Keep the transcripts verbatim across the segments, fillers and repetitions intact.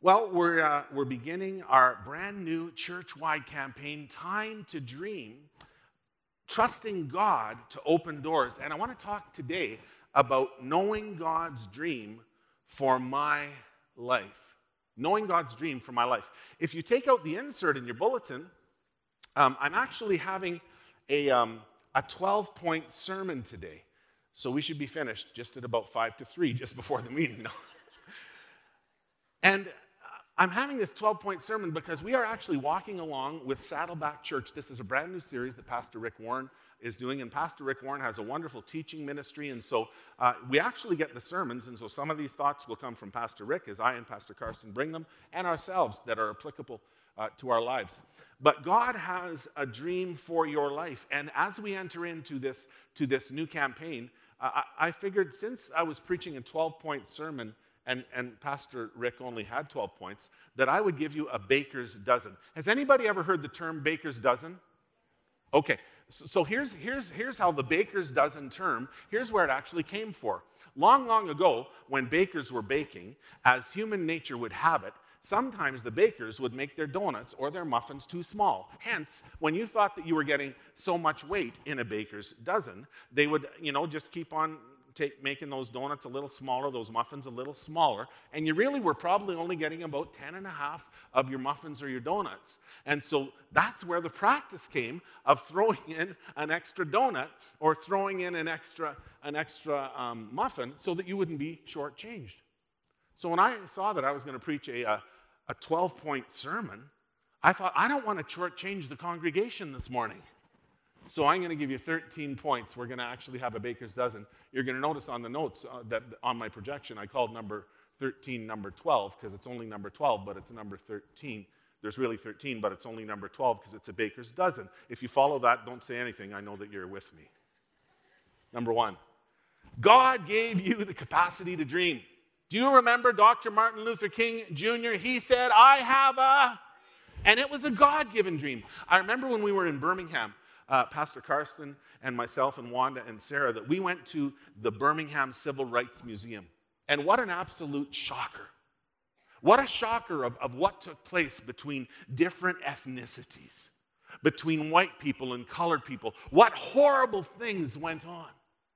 Well, we're, uh, we're beginning our brand new church-wide campaign, Time to Dream, trusting God to open doors. And I want to talk today about knowing God's dream for my life. Knowing God's dream for my life. If you take out the insert in your bulletin, um, I'm actually having a, um, a twelve-point sermon today. So we should be finished just at about five to three, just before the meeting. No. And I'm having this twelve-point sermon because we are actually walking along with Saddleback Church. This is a brand new series that Pastor Rick Warren is doing, and Pastor Rick Warren has a wonderful teaching ministry, and so uh, we actually get the sermons, and so some of these thoughts will come from Pastor Rick as I and Pastor Karsten bring them, and ourselves that are applicable uh, to our lives. But God has a dream for your life, and as we enter into this, to this new campaign, uh, I, I figured since I was preaching a twelve-point sermon, And, and Pastor Rick only had twelve points, that I would give you a baker's dozen. Has anybody ever heard the term baker's dozen? Okay, so, so here's, here's, here's how the baker's dozen term, here's where it actually came for. Long, long ago, when bakers were baking, as human nature would have it, sometimes the bakers would make their donuts or their muffins too small. Hence, when you thought that you were getting so much weight in a baker's dozen, they would, you know, just keep on Take, making those donuts a little smaller, those muffins a little smaller, and you really were probably only getting about ten and a half of your muffins or your donuts. And so that's where the practice came of throwing in an extra donut or throwing in an extra, an extra um, muffin so that you wouldn't be shortchanged. So when I saw that I was going to preach a, a, a twelve-point sermon, I thought, I don't want to shortchange the congregation this morning. So I'm going to give you thirteen points. We're going to actually have a baker's dozen. You're going to notice on the notes uh, that on my projection, I called number thirteen number twelve because it's only number twelve, but it's number thirteen. There's really thirteen, but it's only number twelve because it's a baker's dozen. If you follow that, don't say anything. I know that you're with me. Number one, God gave you the capacity to dream. Do you remember Doctor Martin Luther King Junior? He said, I have a, and it was a God-given dream. I remember when we were in Birmingham, Uh, Pastor Karsten and myself and Wanda and Sarah, that we went to the Birmingham Civil Rights Museum. And what an absolute shocker. What a shocker of, of what took place between different ethnicities, between white people and colored people. What horrible things went on.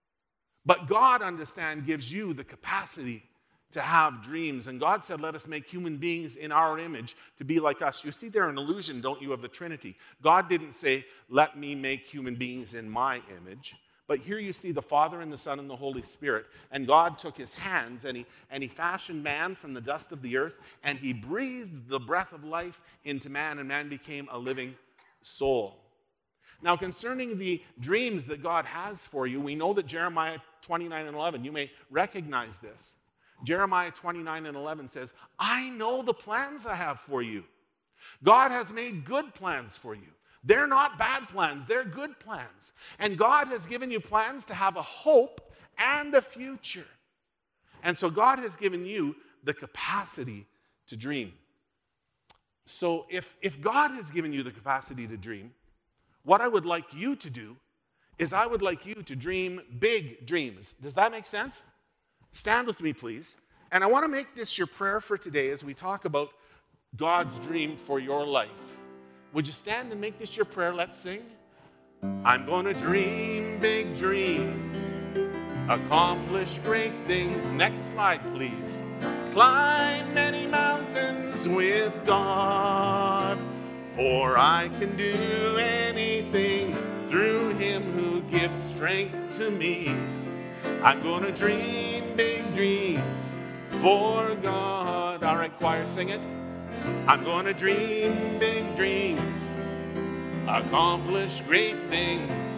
But God, understand, gives you the capacity to have dreams. And God said, let us make human beings in our image to be like us. You see there an illusion, don't you, of the Trinity. God didn't say, let me make human beings in my image. But here you see the Father and the Son and the Holy Spirit. And God took his hands and he, and he fashioned man from the dust of the earth. And he breathed the breath of life into man. And man became a living soul. Now, concerning the dreams that God has for you, we know that Jeremiah twenty-nine and eleven, you may recognize this. Jeremiah twenty-nine and eleven says, I know the plans I have for you. God has made good plans for you. They're not bad plans, they're good plans. And God has given you plans to have a hope and a future. And so God has given you the capacity to dream. So if, if God has given you the capacity to dream, what I would like you to do is I would like you to dream big dreams. Does that make sense? Stand with me, please. And I want to make this your prayer for today as we talk about God's dream for your life. Would you stand and make this your prayer? Let's sing. I'm going to dream big dreams, accomplish great things. Next slide, please. Climb many mountains with God, for I can do anything through him who gives strength to me. I'm going to dream big dreams for God. All right, choir, sing it. I'm going to dream big dreams, accomplish great things,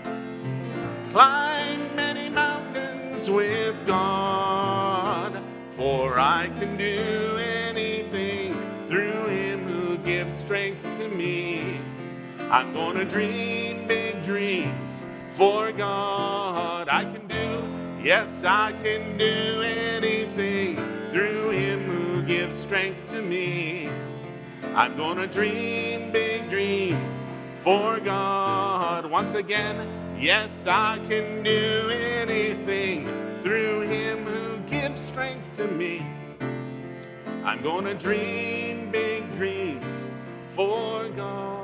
climb many mountains with God, for I can do anything through him who gives strength to me. I'm going to dream big dreams for God. I can do, yes, I can do anything through him who gives strength to me. I'm going to dream big dreams for God. Once again, yes, I can do anything through him who gives strength to me. I'm going to dream big dreams for God.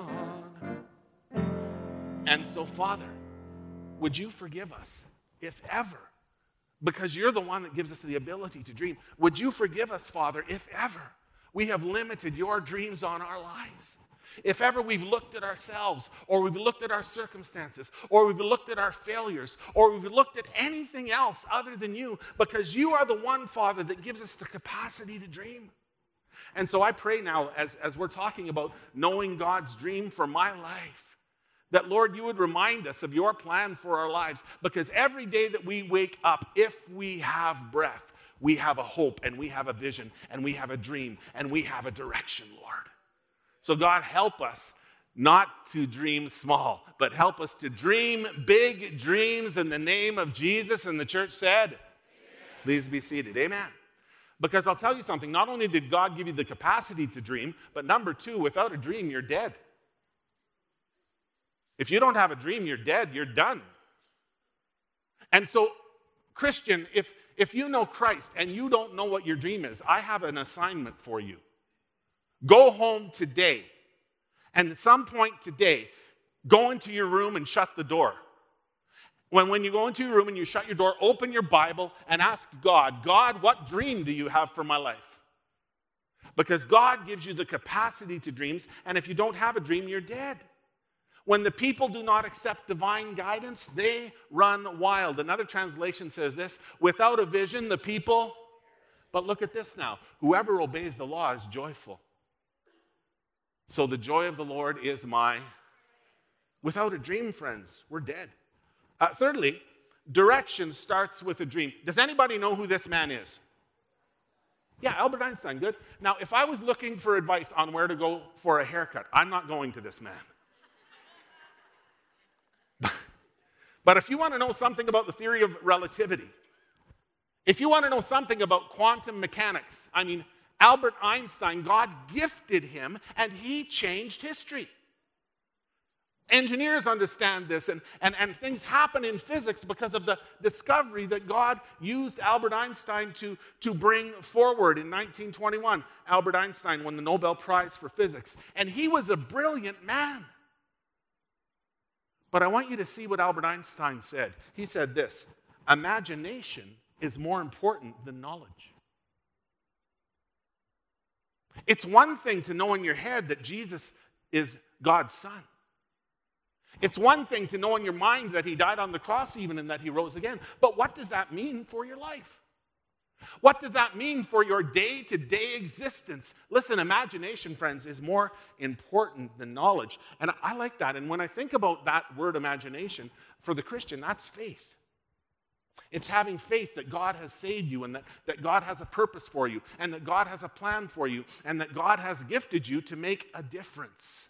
And so, Father, would you forgive us, if ever, because you're the one that gives us the ability to dream. Would you forgive us, Father, if ever we have limited your dreams on our lives? If ever we've looked at ourselves, or we've looked at our circumstances, or we've looked at our failures, or we've looked at anything else other than you, because you are the one, Father, that gives us the capacity to dream. And so I pray now, as, as we're talking about knowing God's dream for my life, that, Lord, you would remind us of your plan for our lives, because every day that we wake up, if we have breath, we have a hope, and we have a vision, and we have a dream, and we have a direction, Lord. So, God, help us not to dream small, but help us to dream big dreams in the name of Jesus. And the church said, amen. Please be seated. Amen. Because I'll tell you something, not only did God give you the capacity to dream, but number two, without a dream, you're dead. If you don't have a dream, you're dead, you're done. And so, Christian, if, if you know Christ and you don't know what your dream is, I have an assignment for you. Go home today, and at some point today, go into your room and shut the door. When, when you go into your room and you shut your door, open your Bible and ask God, God, what dream do you have for my life? Because God gives you the capacity to dreams, and if you don't have a dream, you're dead. When the people do not accept divine guidance, they run wild. Another translation says this, without a vision, the people, but look at this now, whoever obeys the law is joyful. So the joy of the Lord is my, without a dream, friends, we're dead. Uh, thirdly, direction starts with a dream. Does anybody know who this man is? Yeah, Albert Einstein, good. Now, if I was looking for advice on where to go for a haircut, I'm not going to this man. But if you want to know something about the theory of relativity, if you want to know something about quantum mechanics, I mean, Albert Einstein, God gifted him, and he changed history. Engineers understand this, and, and, and things happen in physics because of the discovery that God used Albert Einstein to, to bring forward. In nineteen twenty-one, Albert Einstein won the Nobel Prize for Physics, and he was a brilliant man. But I want you to see what Albert Einstein said. He said this, imagination is more important than knowledge. It's one thing to know in your head that Jesus is God's Son. It's one thing to know in your mind that he died on the cross even and that he rose again. But what does that mean for your life? What does that mean for your day-to-day existence? Listen, imagination, friends, is more important than knowledge. And I like that. And when I think about that word imagination, for the Christian, that's faith. It's having faith that God has saved you, and that, that God has a purpose for you, and that God has a plan for you, and that God has gifted you to make a difference.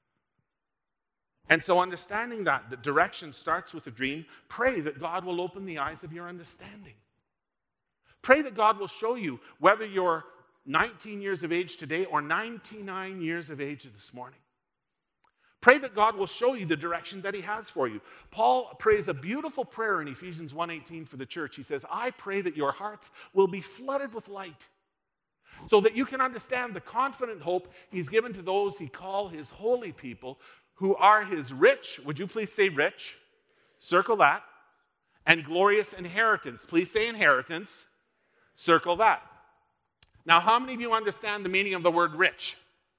And so understanding that, that direction starts with a dream, pray that God will open the eyes of your understanding. Pray that God will show you, whether you're nineteen years of age today or ninety-nine years of age this morning. Pray that God will show you the direction that he has for you. Paul prays a beautiful prayer in Ephesians one eighteen for the church. He says, I pray that your hearts will be flooded with light, so that you can understand the confident hope he's given to those he calls his holy people, who are his rich, would you please say rich? Circle that. And glorious inheritance. Please say inheritance. Circle that. Now, how many of you understand the meaning of the word rich?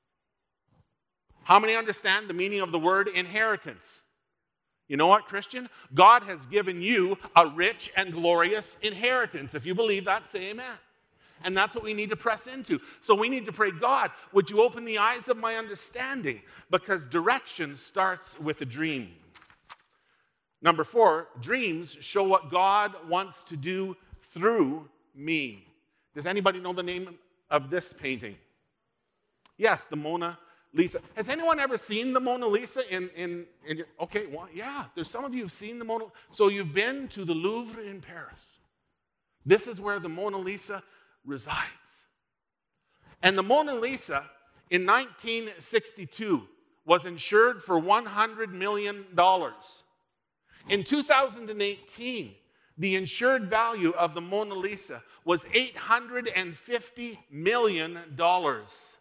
How many understand the meaning of the word inheritance? You know what, Christian? God has given you a rich and glorious inheritance. If you believe that, say amen. And that's what we need to press into. So we need to pray, God, would you open the eyes of my understanding? Because direction starts with a dream. Number four, dreams show what God wants to do through me. Does anybody know the name of this painting? Yes, the Mona Lisa. Has anyone ever seen the Mona Lisa in, in, in your, okay, well, yeah, there's some of you who've seen the Mona. So you've been to the Louvre in Paris. This is where the Mona Lisa resides. And the Mona Lisa in nineteen sixty-two was insured for one hundred million dollars. In two thousand eighteen, The insured value of the Mona Lisa was eight hundred fifty million dollars.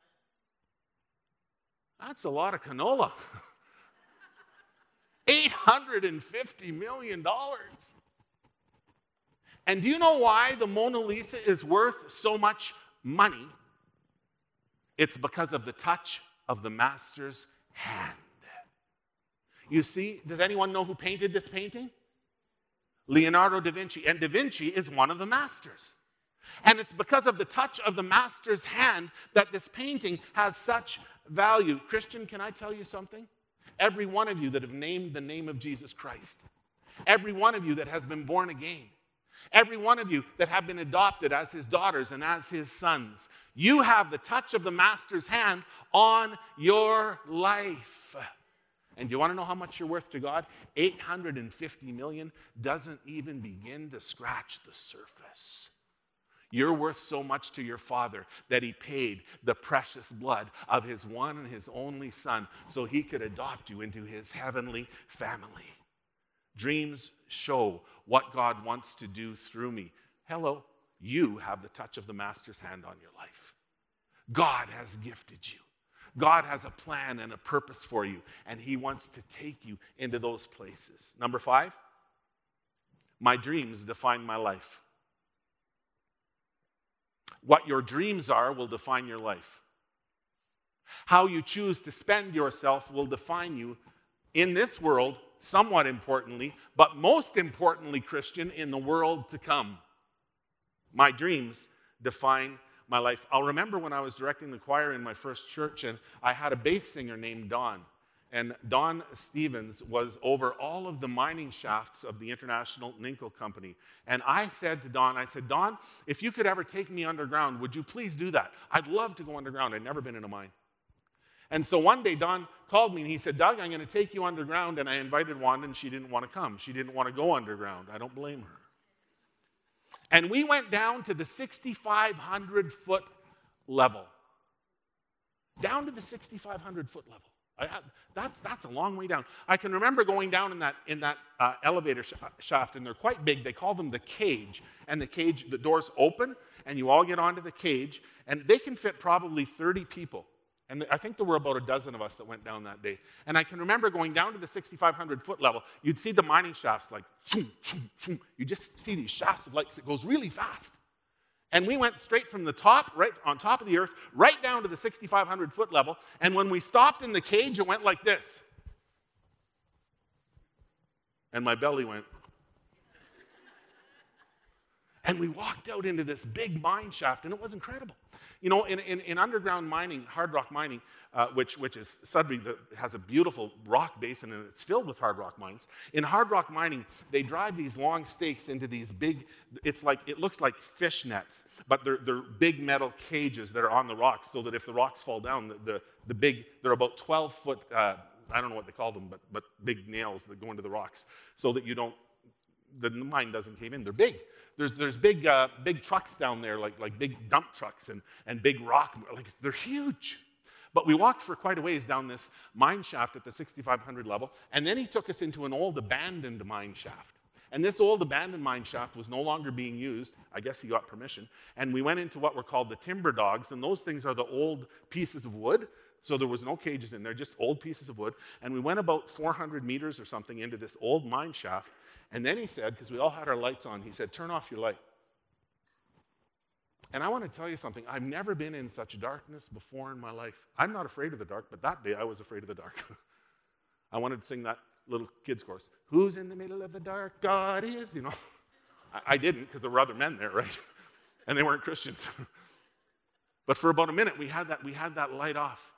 That's a lot of canola. eight hundred fifty million dollars. And do you know why the Mona Lisa is worth so much money? It's because of the touch of the master's hand. You see, does anyone know who painted this painting? Leonardo da Vinci. And da Vinci is one of the masters. And it's because of the touch of the master's hand that this painting has such value. Christian, can I tell you something? Every one of you that have named the name of Jesus Christ, every one of you that has been born again, every one of you that have been adopted as his daughters and as his sons, you have the touch of the master's hand on your life. And do you want to know how much you're worth to God? eight hundred fifty million doesn't even begin to scratch the surface. You're worth so much to your Father that he paid the precious blood of his one and his only Son so he could adopt you into his heavenly family. Dreams show what God wants to do through me. Hello, you have the touch of the master's hand on your life. God has gifted you. God has a plan and a purpose for you, and he wants to take you into those places. Number five, my dreams define my life. What your dreams are will define your life. How you choose to spend yourself will define you in this world, somewhat importantly, but most importantly, Christian, in the world to come. My dreams define my life. I'll remember when I was directing the choir in my first church, and I had a bass singer named Don. And Don Stevens was over all of the mining shafts of the International Nickel Company. And I said to Don, I said, Don, if you could ever take me underground, would you please do that? I'd love to go underground. I'd never been in a mine. And so one day, Don called me, and he said, Doug, I'm going to take you underground. And I invited Wanda, and she didn't want to come. She didn't want to go underground. I don't blame her. And we went down to the sixty-five hundred foot level. Down to the sixty-five hundred foot level. I, that's, that's a long way down. I can remember going down in that, in that uh, elevator sh- shaft, and they're quite big. They call them the cage. And the cage, the doors open, and you all get onto the cage, and they can fit probably thirty people. And I think there were about a dozen of us that went down that day. And I can remember going down to the sixty-five hundred foot level. You'd see the mining shafts like, shoom, shoom, shoom. You just see these shafts of lights. It goes really fast. And we went straight from the top, right on top of the earth, right down to the sixty-five hundred foot level. And when we stopped in the cage, it went like this. And my belly went. And we walked out into this big mine shaft, and it was incredible. You know, in, in, in underground mining, hard rock mining, uh, which, which is Sudbury, that has a beautiful rock basin, and it's filled with hard rock mines. In hard rock mining, they drive these long stakes into these big, it's like, it looks like fish nets, but they're, they're big metal cages that are on the rocks, so that if the rocks fall down, the, the, the big, they're about twelve foot, uh, I don't know what they call them, but, but big nails that go into the rocks, so that you don't, the mine doesn't cave in. They're big. There's, there's big, uh, big trucks down there, like, like big dump trucks and, and big rock. Like, they're huge. But we walked for quite a ways down this mine shaft at the sixty-five hundred level, and then he took us into an old abandoned mine shaft. And this old abandoned mine shaft was no longer being used. I guess he got permission. And we went into what were called the timber dogs, and those things are the old pieces of wood. So there was no cages in there, just old pieces of wood. And we went about four hundred meters or something into this old mine shaft. And then he said, because we all had our lights on, he said, turn off your light. And I want to tell you something. I've never been in such darkness before in my life. I'm not afraid of the dark, but that day I was afraid of the dark. I wanted to sing that little kids' chorus. Who's in the middle of the dark? God is, you know. I, I didn't, because there were other men there, right? And they weren't Christians. But for about a minute, we had that, we had that light off.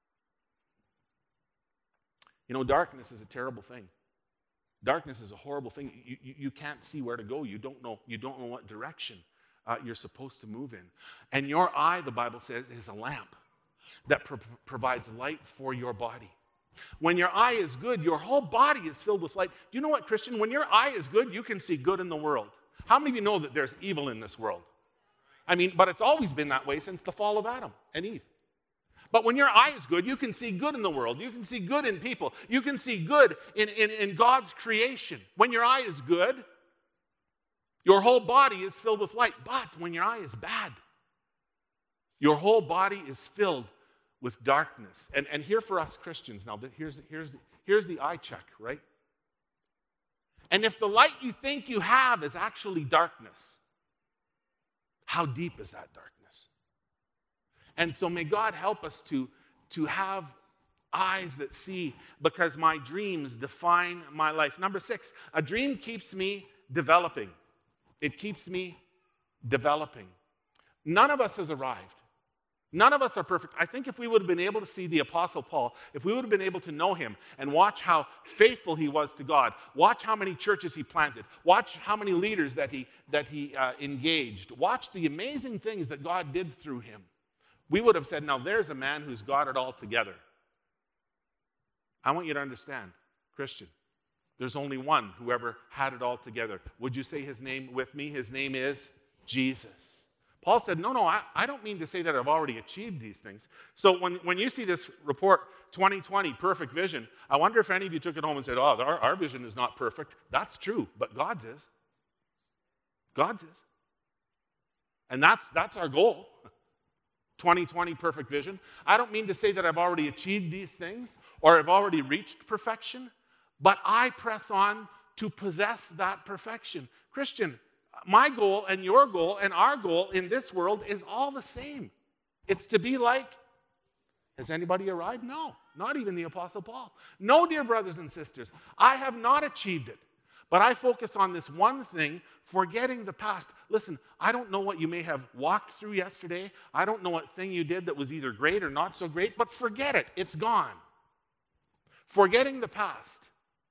You know, darkness is a terrible thing. Darkness is a horrible thing. You, you, you can't see where to go. You don't know, you don't know what direction uh, you're supposed to move in. And your eye, the Bible says, is a lamp that pro- provides light for your body. When your eye is good, your whole body is filled with light. Do you know what, Christian? When your eye is good, you can see good in the world. How many of you know that there's evil in this world? I mean, but it's always been that way since the fall of Adam and Eve. But when your eye is good, you can see good in the world. You can see good in people. You can see good in, in, in God's creation. When your eye is good, Your whole body is filled with light. But when your eye is bad, your whole body is filled with darkness. And, and here for us Christians, now here's, here's, here's the eye check, right? And if the light you think you have is actually darkness, how deep is that darkness? And so may God help us to, to have eyes that see, because my dreams define my life. Number six, a dream keeps me developing. It keeps me developing. None of us has arrived. None of us are perfect. I think if we would have been able to see the Apostle Paul, if we would have been able to know him and watch how faithful he was to God, watch how many churches he planted, watch how many leaders that he, that he uh, engaged, watch the amazing things that God did through him, we would have said, now there's a man who's got it all together. I want you to understand, Christian, there's only one who ever had it all together. Would you say his name with me? His name is Jesus. Paul said, no, no, I, I don't mean to say that I've already achieved these things. So when, when you see this report, twenty twenty, perfect vision, I wonder if any of you took it home and said, oh, our, our vision is not perfect. That's true, but God's is. God's is. And that's, that's our goal. twenty twenty, perfect vision. I don't mean to say that I've already achieved these things or I've already reached perfection, but I press on to possess that perfection. Christian, my goal and your goal and our goal in this world is all the same. It's to be like, has anybody arrived? No, not even the Apostle Paul. No, dear brothers and sisters, I have not achieved it, but I focus on this one thing, forgetting the past. Listen, I don't know what you may have walked through yesterday. I don't know what thing you did that was either great or not so great, but forget it. It's gone. Forgetting the past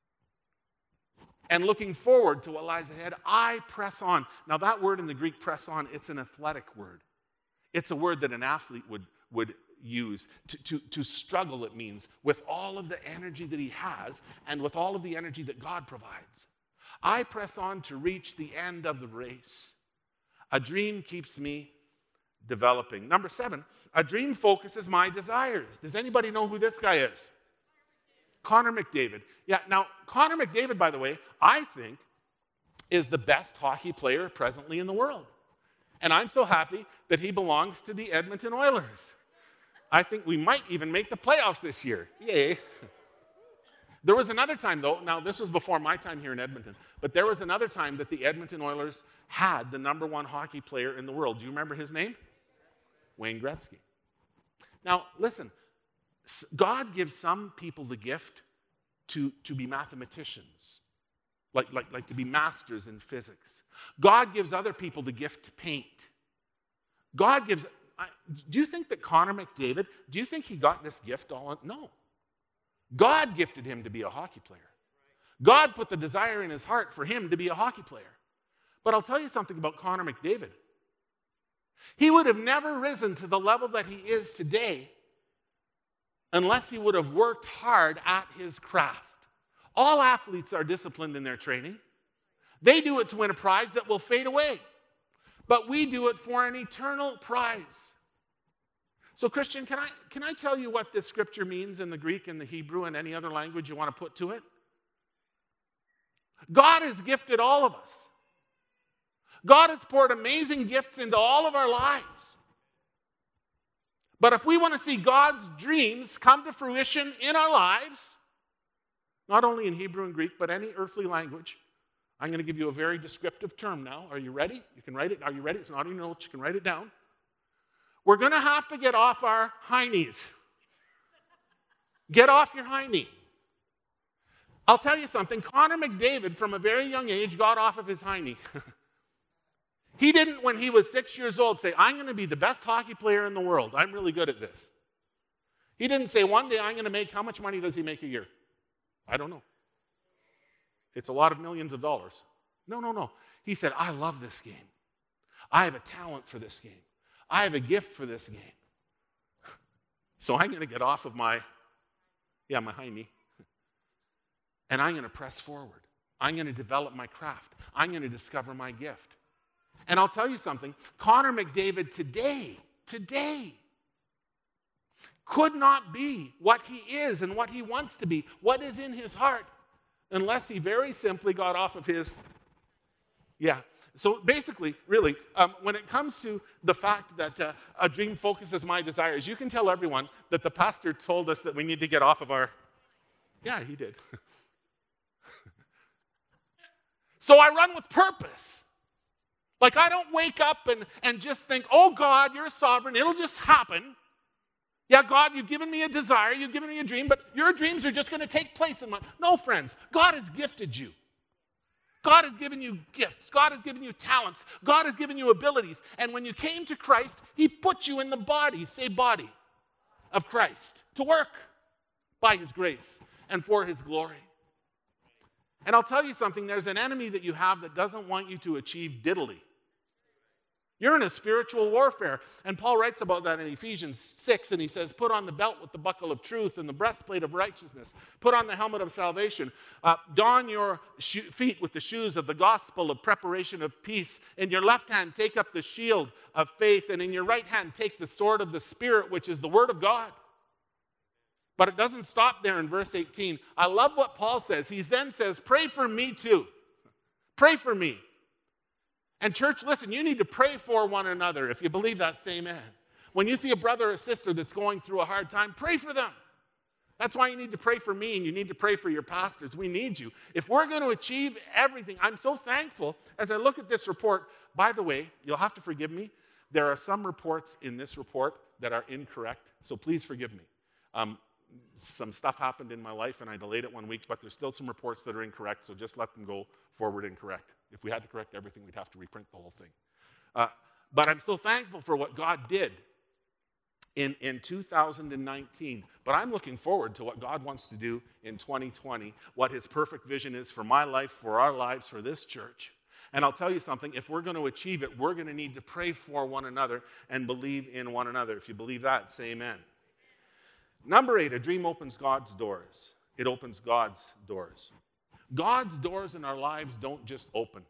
and looking forward to what lies ahead, I press on. Now that word in the Greek, press on, it's an athletic word. It's a word that an athlete would, would use. To, to, to struggle, it means, with all of the energy that he has and with all of the energy that God provides. I press on to reach the end of the race. A dream keeps me developing. Number seven, a dream focuses my desires. Does anybody know who this guy is? Connor McDavid. Yeah, now, Connor McDavid, by the way, I think is the best hockey player presently in the world. And I'm so happy that he belongs to the Edmonton Oilers. I think we might even make the playoffs this year. Yay. There was another time, though, now this was before my time here in Edmonton, but there was another time that the Edmonton Oilers had the number one hockey player in the world. Do you remember his name? Wayne Gretzky. Now, listen, God gives some people the gift to, to be mathematicians, like, like, like to be masters in physics. God gives other people the gift to paint. God gives, I, do you think that Connor McDavid, do you think he got this gift all on? No. God gifted him to be a hockey player. God put the desire in his heart for him to be a hockey player. But I'll tell you something about Connor McDavid. He would have never risen to the level that he is today unless he would have worked hard at his craft. All athletes are disciplined in their training. They do it to win a prize that will fade away. But we do it for an eternal prize. So, Christian, can I, can I tell you what this scripture means in the Greek and the Hebrew and any other language you want to put to it? God has gifted all of us. God has poured amazing gifts into all of our lives. But if we want to see God's dreams come to fruition in our lives, not only in Hebrew and Greek, but any earthly language, I'm going to give you a very descriptive term now. Are you ready? You can write it. Are you ready? It's not in your notes. You can write it down. We're going to have to get off our high knees. Get off your high knee. I'll tell you something. Connor McDavid, from a very young age, got off of his high knee. He didn't, when he was six years old, say, I'm going to be the best hockey player in the world. I'm really good at this. He didn't say, one day I'm going to make, how much money does he make a year? I don't know. It's a lot of millions of dollars. No, no, no. He said, I love this game. I have a talent for this game. I have a gift for this game. So I'm going to get off of my, yeah, my high knee. And I'm going to press forward. I'm going to develop my craft. I'm going to discover my gift. And I'll tell you something, Connor McDavid today, today, could not be what he is and what he wants to be, what is in his heart, unless he very simply got off of his, yeah. So basically, really, um, when it comes to the fact that uh, a dream focuses my desires, you can tell everyone that the pastor told us that we need to get off of our... Yeah, he did. So I run with purpose. Like, I don't wake up and, and just think, oh, God, you're sovereign. It'll just happen. Yeah, God, you've given me a desire. You've given me a dream, but your dreams are just going to take place in my... No, friends. God has gifted you. God has given you gifts. God has given you talents. God has given you abilities. And when you came to Christ, he put you in the body, say body, of Christ to work by his grace and for his glory. And I'll tell you something. There's an enemy that you have that doesn't want you to achieve diddly. You're in a spiritual warfare. And Paul writes about that in Ephesians six, and he says, put on the belt with the buckle of truth and the breastplate of righteousness. Put on the helmet of salvation. Uh, don your sho- feet with the shoes of the gospel of preparation of peace. In your left hand, take up the shield of faith, and in your right hand, take the sword of the Spirit, which is the word of God. But it doesn't stop there in verse eighteen. I love what Paul says. He then says, pray for me too. Pray for me. And church, listen, you need to pray for one another. If you believe that, say amen. When you see a brother or sister that's going through a hard time, pray for them. That's why you need to pray for me, and you need to pray for your pastors. We need you. If we're going to achieve everything, I'm so thankful as I look at this report. By the way, you'll have to forgive me. There are some reports in this report that are incorrect, so please forgive me. Um, some stuff happened in my life, and I delayed it one week, but there's still some reports that are incorrect, so just let them go forward incorrect. If we had to correct everything, we'd have to reprint the whole thing. Uh, but I'm so thankful for what God did in, in two thousand nineteen. But I'm looking forward to what God wants to do in twenty twenty, what his perfect vision is for my life, for our lives, for this church. And I'll tell you something, if we're going to achieve it, we're going to need to pray for one another and believe in one another. If you believe that, say amen. Number eight, a dream opens God's doors. It opens God's doors. God's doors in our lives don't just open.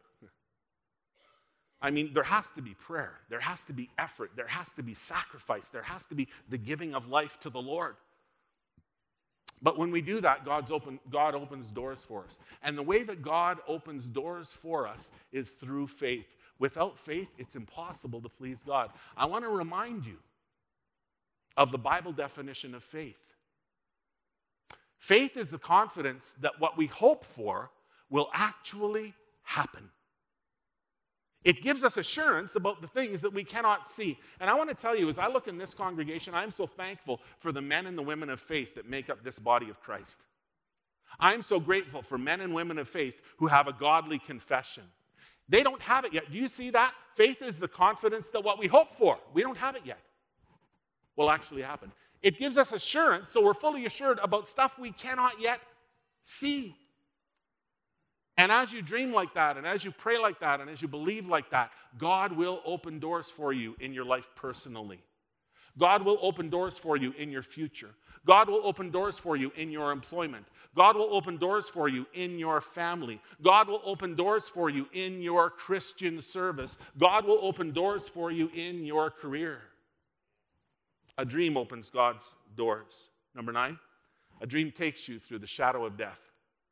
I mean, there has to be prayer. There has to be effort. There has to be sacrifice. There has to be the giving of life to the Lord. But when we do that, God's open, God opens doors for us. And the way that God opens doors for us is through faith. Without faith, it's impossible to please God. I want to remind you of the Bible definition of faith. Faith is the confidence that what we hope for will actually happen. It gives us assurance about the things that we cannot see. And I want to tell you, as I look in this congregation, I'm so thankful for the men and the women of faith that make up this body of Christ. I'm so grateful for men and women of faith who have a godly confession. They don't have it yet. Do you see that? Faith is the confidence that what we hope for, we don't have it yet, will actually happen. It gives us assurance, so we're fully assured about stuff we cannot yet see. And as you dream like that, and as you pray like that, and as you believe like that, God will open doors for you in your life personally. God will open doors for you in your future. God will open doors for you in your employment. God will open doors for you in your family. God will open doors for you in your Christian service. God will open doors for you in your career. A dream opens God's doors. Number nine, a dream takes you through the shadow of death.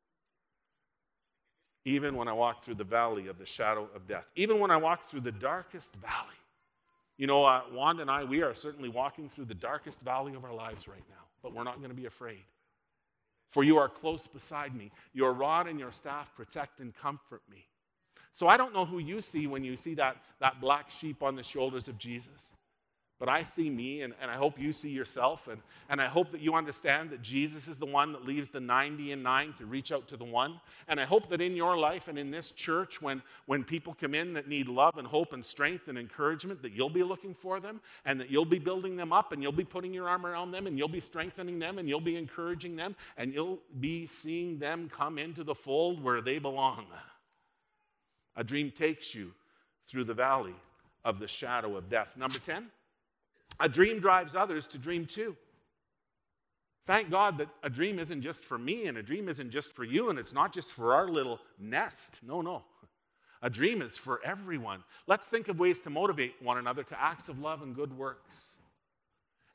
Even when I walk through the valley of the shadow of death. Even when I walk through the darkest valley. You know, uh, Wanda and I, we are certainly walking through the darkest valley of our lives right now. But we're not going to be afraid. For you are close beside me. Your rod and your staff protect and comfort me. So I don't know who you see when you see that, that black sheep on the shoulders of Jesus. But I see me, and, and I hope you see yourself, and, and I hope that you understand that Jesus is the one that leaves the ninety and nine to reach out to the one. And I hope that in your life and in this church, when, when people come in that need love and hope and strength and encouragement, that you'll be looking for them, and that you'll be building them up, and you'll be putting your arm around them, and you'll be strengthening them, and you'll be encouraging them, and you'll be seeing them come into the fold where they belong. A dream takes you through the valley of the shadow of death. Number ten. A dream drives others to dream too. Thank God that a dream isn't just for me, and a dream isn't just for you, and it's not just for our little nest. No, no. A dream is for everyone. Let's think of ways to motivate one another to acts of love and good works.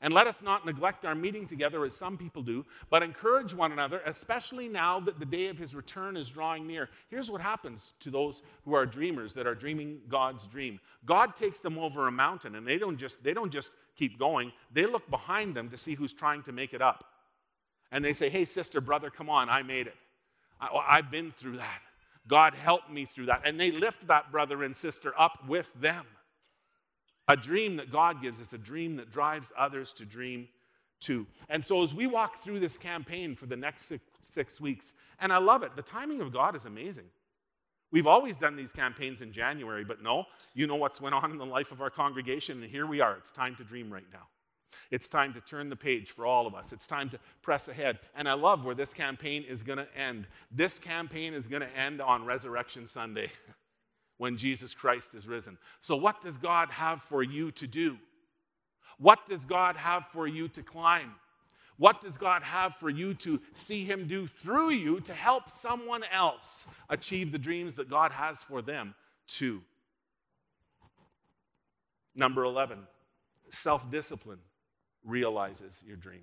And let us not neglect our meeting together as some people do, but encourage one another, especially now that the day of his return is drawing near. Here's what happens to those who are dreamers, that are dreaming God's dream. God takes them over a mountain, and they don't just, they don't just keep going. They look behind them to see who's trying to make it up. And they say, hey, sister, brother, come on, I made it. I, I've been through that. God helped me through that. And they lift that brother and sister up with them. A dream that God gives is a dream that drives others to dream too. And so as we walk through this campaign for the next six, six weeks, and I love it, the timing of God is amazing. We've always done these campaigns in January, but no, you know what's went on in the life of our congregation, and here we are. It's time to dream right now. It's time to turn the page for all of us. It's time to press ahead. And I love where this campaign is going to end. This campaign is going to end on Resurrection Sunday, when Jesus Christ is risen. So what does God have for you to do? What does God have for you to climb? What does God have for you to see him do through you to help someone else achieve the dreams that God has for them too? Number eleven, self-discipline realizes your dream.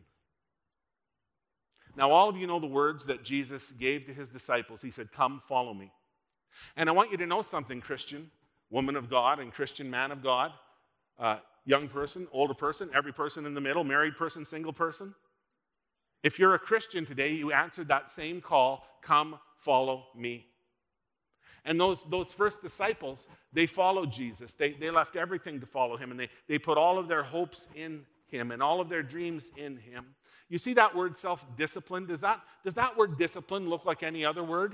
Now, all of you know the words that Jesus gave to his disciples. He said, come, follow me. And I want you to know something, Christian, woman of God, and Christian man of God, uh, young person, older person, every person in the middle, married person, single person. If you're a Christian today, you answered that same call, come, follow me. And those, those first disciples, they followed Jesus. They, they left everything to follow him, and they, they put all of their hopes in him and all of their dreams in him. You see that word self-discipline? Does that, does that word discipline look like any other word?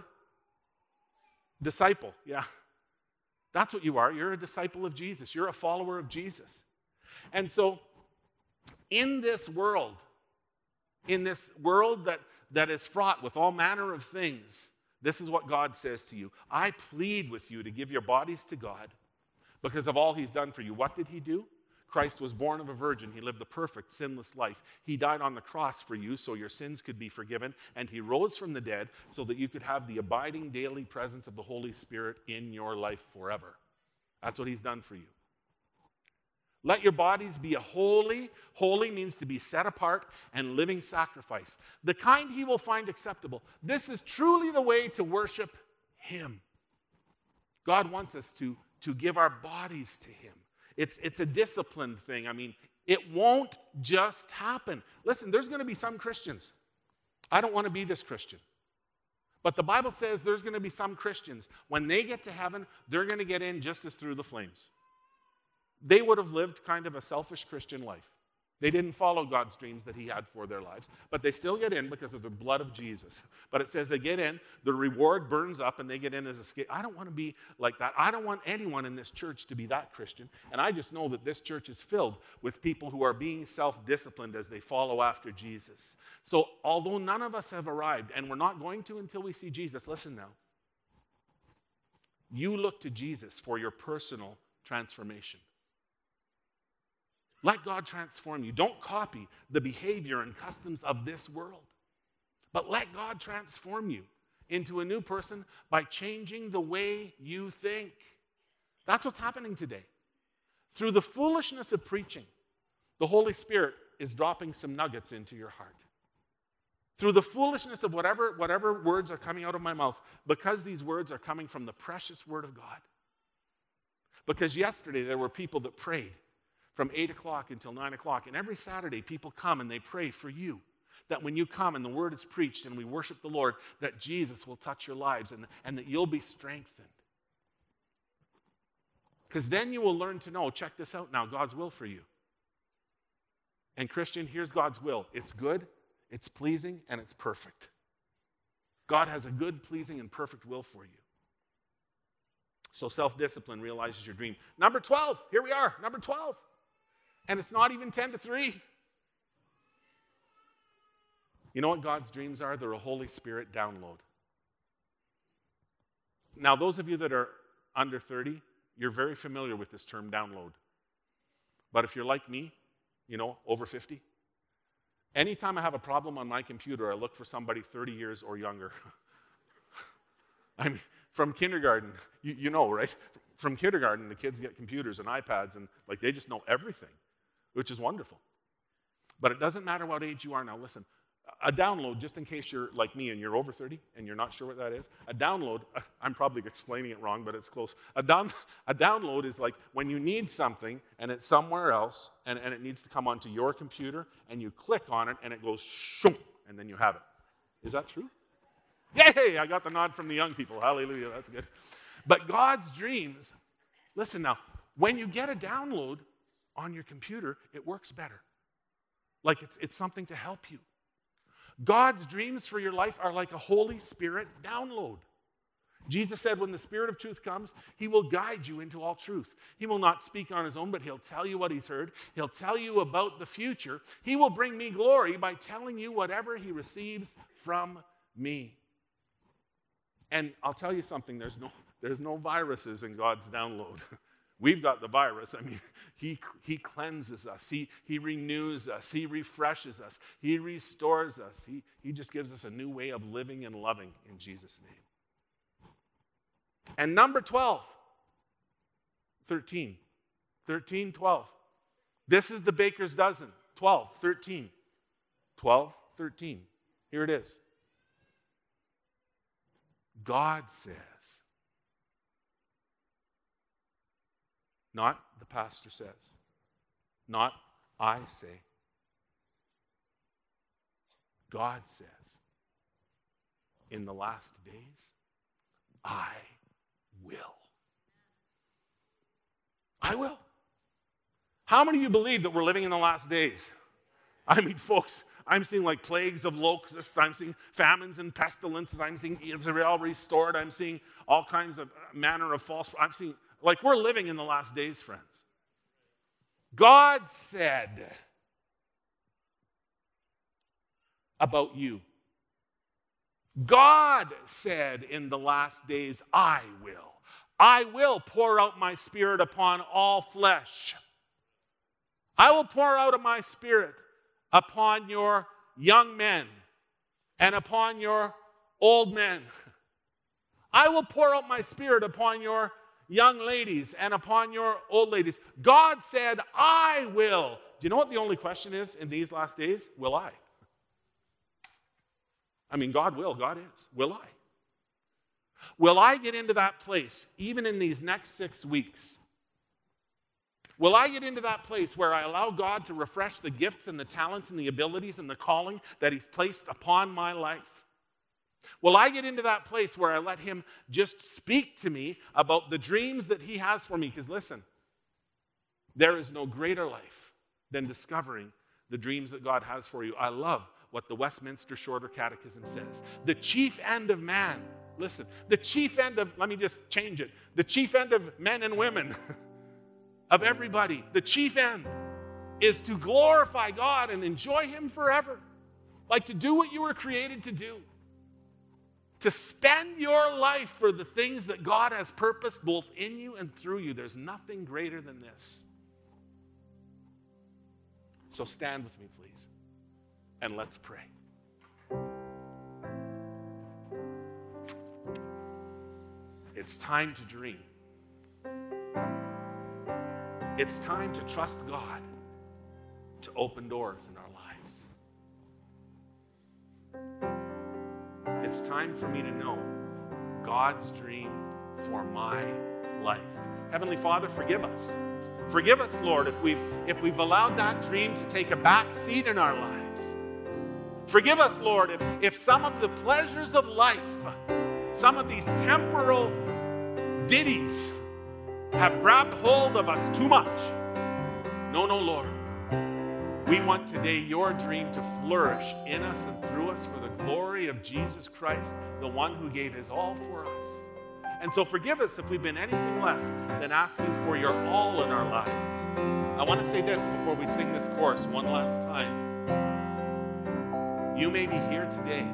Disciple, yeah. That's what you are. You're a disciple of Jesus. You're a follower of Jesus. And so in this world, in this world that, that is fraught with all manner of things, this is what God says to you. I plead with you to give your bodies to God because of all he's done for you. What did he do? Christ was born of a virgin. He lived a perfect, sinless life. He died on the cross for you so your sins could be forgiven, and he rose from the dead so that you could have the abiding daily presence of the Holy Spirit in your life forever. That's what he's done for you. Let your bodies be a holy, holy means to be set apart and living sacrifice, the kind he will find acceptable. This is truly the way to worship him. God wants us to, to give our bodies to him. It's, it's a disciplined thing. I mean, it won't just happen. Listen, there's going to be some Christians. I don't want to be this Christian. But the Bible says there's going to be some Christians. When they get to heaven, they're going to get in just as through the flames. They would have lived kind of a selfish Christian life. They didn't follow God's dreams that he had for their lives, but they still get in because of the blood of Jesus. But it says they get in, the reward burns up, and they get in as a escape. I don't want to be like that. I don't want anyone in this church to be that Christian. And I just know that this church is filled with people who are being self-disciplined as they follow after Jesus. So although none of us have arrived, and we're not going to until we see Jesus, listen now. You look to Jesus for your personal transformation. Let God transform you. Don't copy the behavior and customs of this world, but let God transform you into a new person by changing the way you think. That's what's happening today. Through the foolishness of preaching, the Holy Spirit is dropping some nuggets into your heart. Through the foolishness of whatever, whatever words are coming out of my mouth, because these words are coming from the precious Word of God. Because yesterday there were people that prayed from eight o'clock until nine o'clock. And every Saturday, people come and they pray for you. That when you come and the word is preached and we worship the Lord, that Jesus will touch your lives and, and that you'll be strengthened. Because then you will learn to know, check this out now, God's will for you. And Christian, here's God's will. It's good, it's pleasing, and it's perfect. God has a good, pleasing, and perfect will for you. So self-discipline realizes your dream. Number twelve, here we are, number twelve. And it's not even ten to three. You know what God's dreams are? They're a Holy Spirit download. Now, those of you that are under thirty, you're very familiar with this term download. But if you're like me, you know, over fifty, anytime I have a problem on my computer, I look for somebody thirty years or younger. I mean, from kindergarten, you, you know, right? From kindergarten, the kids get computers and iPads, and like they just know everything, which is wonderful. But it doesn't matter what age you are now. Listen, a download, just in case you're like me and you're over thirty and you're not sure what that is, a download, I'm probably explaining it wrong, but it's close. A, down, a download is like when you need something and it's somewhere else and, and it needs to come onto your computer and you click on it and it goes shoom, and then you have it. Is that true? Yay! I got the nod from the young people. Hallelujah, that's good. But God's dreams, listen now, when you get a download on your computer, it works better. Like it's, it's something to help you. God's dreams for your life are like a Holy Spirit download. Jesus said when the Spirit of truth comes, he will guide you into all truth. He will not speak on his own, but he'll tell you what he's heard. He'll tell you about the future. He will bring me glory by telling you whatever he receives from me. And I'll tell you something, there's no, there's no viruses in God's download. We've got the virus. I mean, he, he cleanses us. He, he renews us. He refreshes us. He restores us. He, he just gives us a new way of living and loving in Jesus' name. And number twelve, thirteen. thirteen, twelve. This is the baker's dozen. twelve, thirteen. twelve, thirteen. Here it is. God says, not the pastor says, not I say. God says, in the last days, I will. I will. How many of you believe that we're living in the last days? I mean, folks, I'm seeing like plagues of locusts. I'm seeing famines and pestilences. I'm seeing Israel restored. I'm seeing all kinds of manner of false. I'm seeing, like, we're living in the last days, friends. God said about you. God said in the last days, I will. I will pour out my spirit upon all flesh. I will pour out of my spirit upon your young men and upon your old men. I will pour out my spirit upon your young ladies and upon your old ladies. God said, I will. Do you know what the only question is in these last days? Will I? I mean, God will, God is. Will I? Will I get into that place, even in these next six weeks? Will I get into that place where I allow God to refresh the gifts and the talents and the abilities and the calling that he's placed upon my life? Will I get into that place where I let him just speak to me about the dreams that he has for me? Because listen, there is no greater life than discovering the dreams that God has for you. I love what the Westminster Shorter Catechism says. The chief end of man, listen, the chief end of, let me just change it, the chief end of men and women, of everybody, the chief end is to glorify God and enjoy him forever. Like to do what you were created to do. To spend your life for the things that God has purposed both in you and through you. There's nothing greater than this. So stand with me, please, and let's pray. It's time to dream. It's time to trust God to open doors in our lives. It's time for me to know God's dream for my life. Heavenly Father, forgive us. Forgive us, Lord, if we've, if we've allowed that dream to take a back seat in our lives. Forgive us, Lord, if, if some of the pleasures of life, some of these temporal ditties have grabbed hold of us too much. No, no, Lord. We want today your dream to flourish in us and through us for the glory of Jesus Christ, the one who gave his all for us. And so forgive us if we've been anything less than asking for your all in our lives. I want to say this before we sing this chorus one last time. You may be here today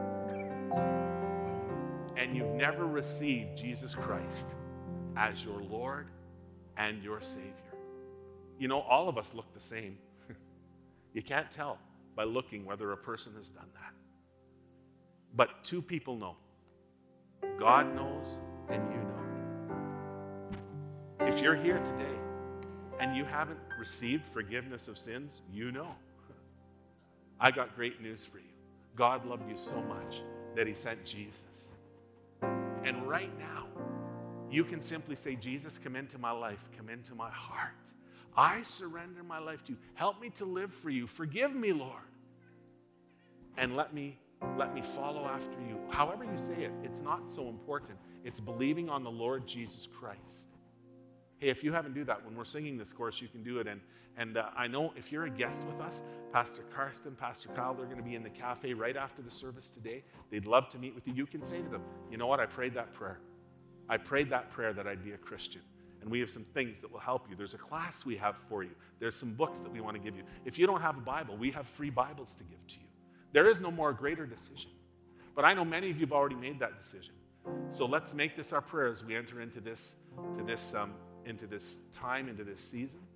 and you've never received Jesus Christ as your Lord and your Savior. You know, all of us look the same. You can't tell by looking whether a person has done that. But two people know. God knows and you know. If you're here today and you haven't received forgiveness of sins, you know. I got great news for you. God loved you so much that he sent Jesus. And right now, you can simply say, Jesus, come into my life, come into my heart. I surrender my life to you. Help me to live for you. Forgive me, Lord. And let me, let me follow after you. However you say it, it's not so important. It's believing on the Lord Jesus Christ. Hey, if you haven't do that, when we're singing this chorus, you can do it. And, and uh, I know if you're a guest with us, Pastor Karsten, Pastor Kyle, they're going to be in the cafe right after the service today. They'd love to meet with you. You can say to them, you know what, I prayed that prayer. I prayed that prayer that I'd be a Christian. And we have some things that will help you. There's a class we have for you. There's some books that we want to give you. If you don't have a Bible, we have free Bibles to give to you. There is no more greater decision. But I know many of you have already made that decision. So let's make this our prayer as we enter into this, to this, um, into this time, into this season.